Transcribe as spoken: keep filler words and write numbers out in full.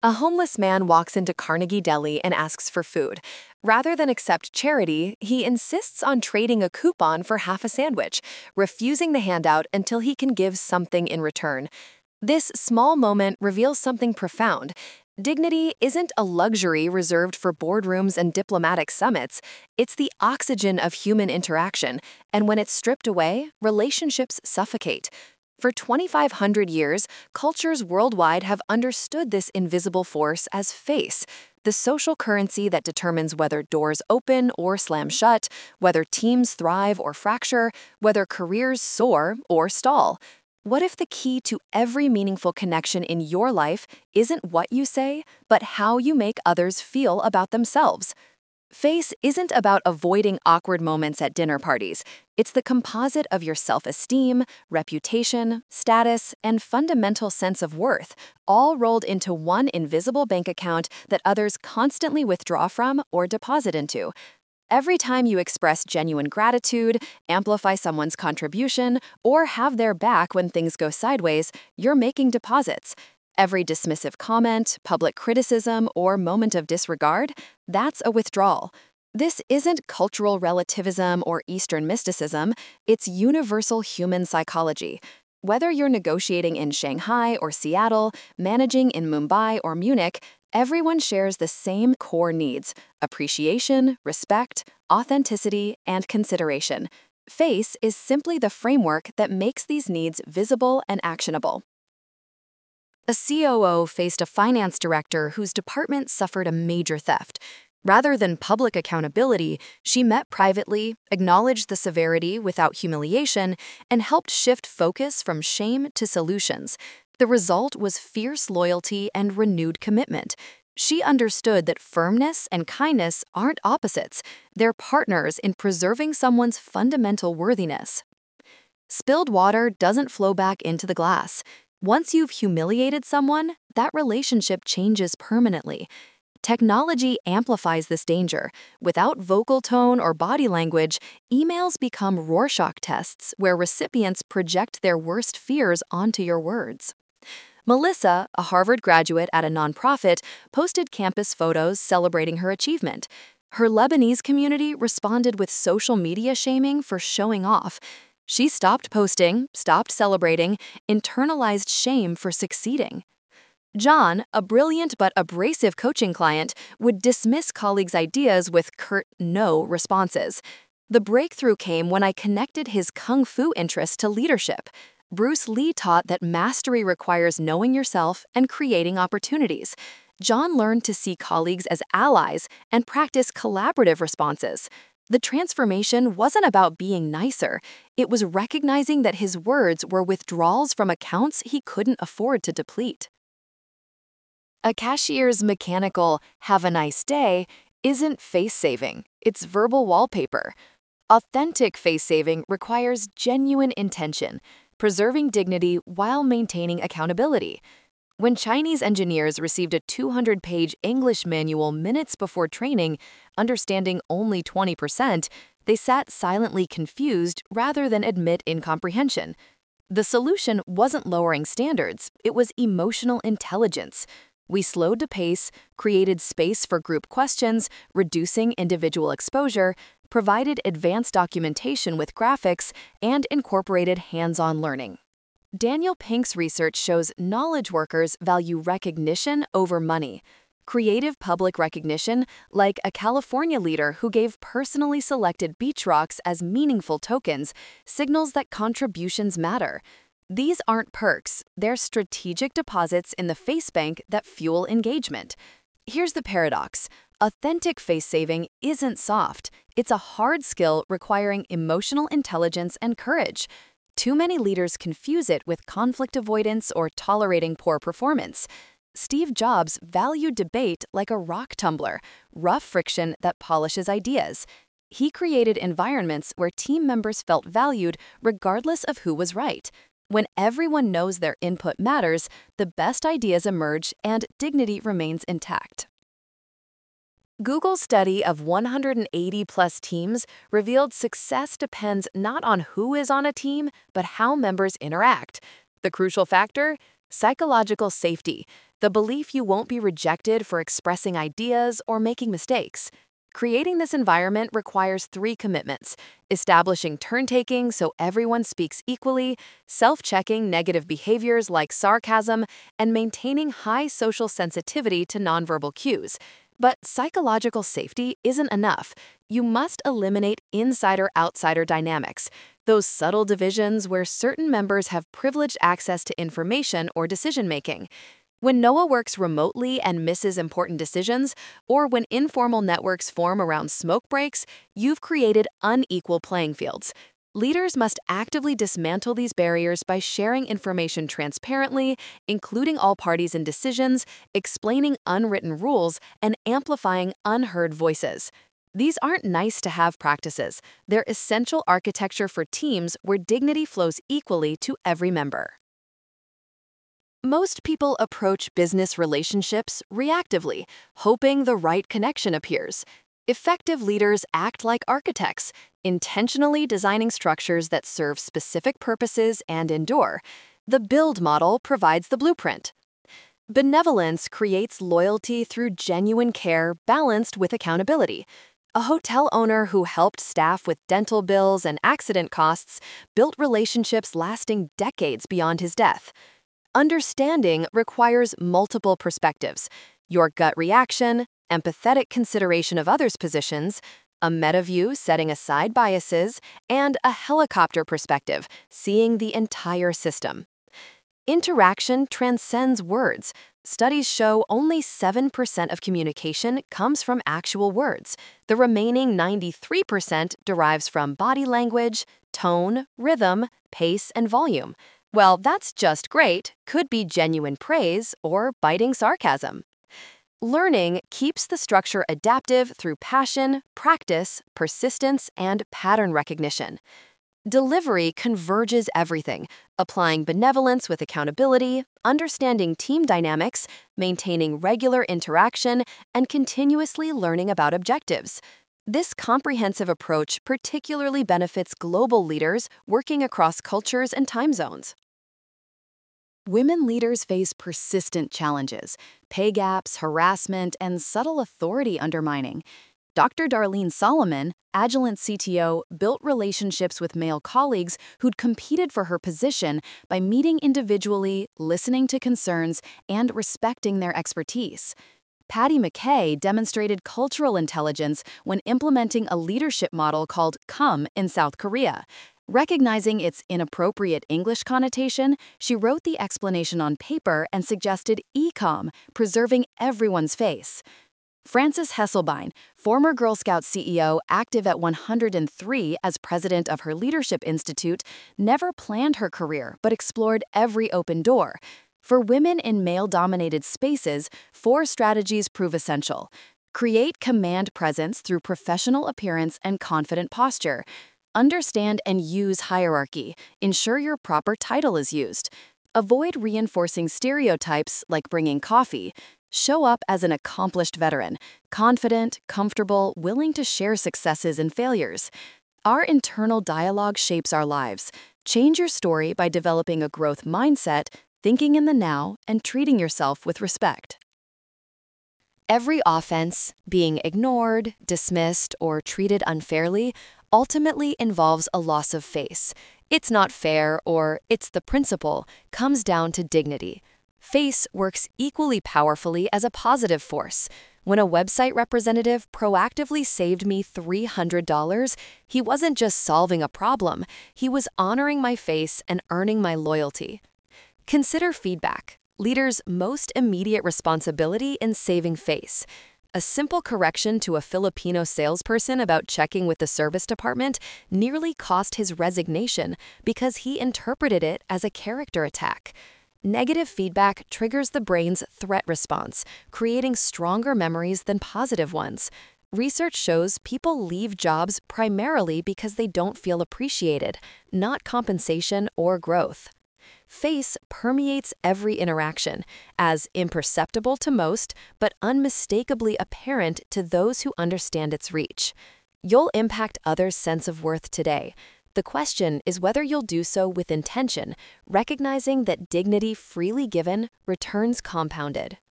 A homeless man walks into Carnegie Deli and asks for food. Rather than accept charity, he insists on trading a coupon for half a sandwich, refusing the handout until he can give something in return. This small moment reveals something profound. Dignity isn't a luxury reserved for boardrooms and diplomatic summits. It's the oxygen of human interaction, and when it's stripped away, relationships suffocate. For twenty-five hundred years, cultures worldwide have understood this invisible force as face, the social currency that determines whether doors open or slam shut, whether teams thrive or fracture, whether careers soar or stall. What if the key to every meaningful connection in your life isn't what you say, but how you make others feel about themselves? Face isn't about avoiding awkward moments at dinner parties. It's the composite of your self-esteem, reputation, status, and fundamental sense of worth, all rolled into one invisible bank account that others constantly withdraw from or deposit into. Every time you express genuine gratitude, amplify someone's contribution, or have their back when things go sideways, you're making deposits. Every dismissive comment, public criticism, or moment of disregard, that's a withdrawal. This isn't cultural relativism or Eastern mysticism, it's universal human psychology. Whether you're negotiating in Shanghai or Seattle, managing in Mumbai or Munich, everyone shares the same core needs: appreciation, respect, authenticity, and consideration. Face is simply the framework that makes these needs visible and actionable. A C O O faced a finance director whose department suffered a major theft. Rather than public accountability, she met privately, acknowledged the severity without humiliation, and helped shift focus from shame to solutions. The result was fierce loyalty and renewed commitment. She understood that firmness and kindness aren't opposites, they're partners in preserving someone's fundamental worthiness. Spilled water doesn't flow back into the glass. Once you've humiliated someone, that relationship changes permanently. Technology amplifies this danger. Without vocal tone or body language, emails become Rorschach tests where recipients project their worst fears onto your words. Melissa, a Harvard graduate at a nonprofit, posted campus photos celebrating her achievement. Her Lebanese community responded with social media shaming for showing off. She stopped posting, stopped celebrating, internalized shame for succeeding. John, a brilliant but abrasive coaching client, would dismiss colleagues' ideas with curt no responses. The breakthrough came when I connected his kung fu interest to leadership. Bruce Lee taught that mastery requires knowing yourself and creating opportunities. John learned to see colleagues as allies and practice collaborative responses. The transformation wasn't about being nicer. It was recognizing that his words were withdrawals from accounts he couldn't afford to deplete. A cashier's mechanical "have a nice day" isn't face-saving, it's verbal wallpaper. Authentic face-saving requires genuine intention, preserving dignity while maintaining accountability. When Chinese engineers received a two hundred page English manual minutes before training, understanding only twenty percent, they sat silently confused rather than admit incomprehension. The solution wasn't lowering standards, it was emotional intelligence. We slowed the pace, created space for group questions, reducing individual exposure, provided advanced documentation with graphics, and incorporated hands-on learning. Daniel Pink's research shows knowledge workers value recognition over money. Creative public recognition, like a California leader who gave personally selected beach rocks as meaningful tokens, signals that contributions matter. These aren't perks, they're strategic deposits in the face bank that fuel engagement. Here's the paradox. Authentic face saving isn't soft. It's a hard skill requiring emotional intelligence and courage. Too many leaders confuse it with conflict avoidance or tolerating poor performance. Steve Jobs valued debate like a rock tumbler, rough friction that polishes ideas. He created environments where team members felt valued regardless of who was right. When everyone knows their input matters, the best ideas emerge and dignity remains intact. Google's study of one hundred eighty plus teams revealed success depends not on who is on a team, but how members interact. The crucial factor? Psychological safety. the belief you won't be rejected for expressing ideas or making mistakes. Creating this environment requires three commitments: establishing turn-taking so everyone speaks equally, self-checking negative behaviors like sarcasm, and maintaining high social sensitivity to nonverbal cues. But psychological safety isn't enough. You must eliminate insider-outsider dynamics, those subtle divisions where certain members have privileged access to information or decision-making. When Noah works remotely and misses important decisions, or when informal networks form around smoke breaks, you've created unequal playing fields. Leaders must actively dismantle these barriers by sharing information transparently, including all parties in decisions, explaining unwritten rules, and amplifying unheard voices. These aren't nice-to-have practices. They're essential architecture for teams where dignity flows equally to every member. Most people approach business relationships reactively, hoping the right connection appears. Effective leaders act like architects, intentionally designing structures that serve specific purposes and endure. The build model provides the blueprint. Benevolence creates loyalty through genuine care balanced with accountability. A hotel owner who helped staff with dental bills and accident costs built relationships lasting decades beyond his death. Understanding requires multiple perspectives: your gut reaction, empathetic consideration of others' positions, a meta view setting aside biases, and a helicopter perspective, seeing the entire system. Interaction transcends words. Studies show only seven percent of communication comes from actual words. The remaining ninety-three percent derives from body language, tone, rhythm, pace, and volume. Well, that's just great could be genuine praise or biting sarcasm. Learning keeps the structure adaptive through passion, practice, persistence, and pattern recognition. Delivery converges everything, applying benevolence with accountability, understanding team dynamics, maintaining regular interaction, and continuously learning about objectives. This comprehensive approach particularly benefits global leaders working across cultures and time zones. Women leaders face persistent challenges: pay gaps, harassment, and subtle authority undermining. Doctor Darlene Solomon, Agilent C T O, built relationships with male colleagues who'd competed for her position by meeting individually, listening to concerns, and respecting their expertise. Patty McKay demonstrated cultural intelligence when implementing a leadership model called COME in South Korea. Recognizing its inappropriate English connotation, she wrote the explanation on paper and suggested E-COM, preserving everyone's face. Frances Hesselbein, former Girl Scout C E O active at one hundred three as president of her Leadership Institute, never planned her career but explored every open door. For women in male-dominated spaces, four strategies prove essential. Create command presence through professional appearance and confident posture. Understand and use hierarchy. Ensure your proper title is used. Avoid reinforcing stereotypes like bringing coffee. Show up as an accomplished veteran, confident, comfortable, willing to share successes and failures. Our internal dialogue shapes our lives. Change your story by developing a growth mindset, thinking in the now, and treating yourself with respect. Every offense, being ignored, dismissed, or treated unfairly, ultimately involves a loss of face. It's not fair, or it's the principle, comes down to dignity. Face works equally powerfully as a positive force. When a website representative proactively saved me three hundred dollars, he wasn't just solving a problem, he was honoring my face and earning my loyalty. Consider feedback, leaders' most immediate responsibility in saving face. A simple correction to a Filipino salesperson about checking with the service department nearly cost his resignation because he interpreted it as a character attack. Negative feedback triggers the brain's threat response, creating stronger memories than positive ones. Research shows people leave jobs primarily because they don't feel appreciated, not compensation or growth. Face permeates every interaction, as imperceptible to most, but unmistakably apparent to those who understand its reach. You'll impact others' sense of worth today. The question is whether you'll do so with intention, recognizing that dignity freely given returns compounded.